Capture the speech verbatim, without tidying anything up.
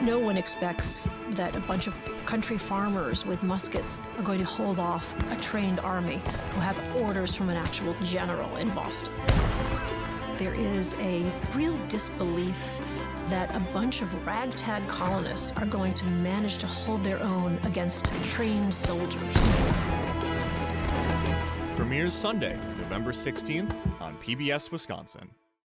No one expects that a bunch of country farmers with muskets are going to hold off a trained army who have orders from an actual general in Boston. There is a real disbelief that a bunch of ragtag colonists are going to manage to hold their own against trained soldiers. Premieres Sunday, November sixteenth on P B S Wisconsin.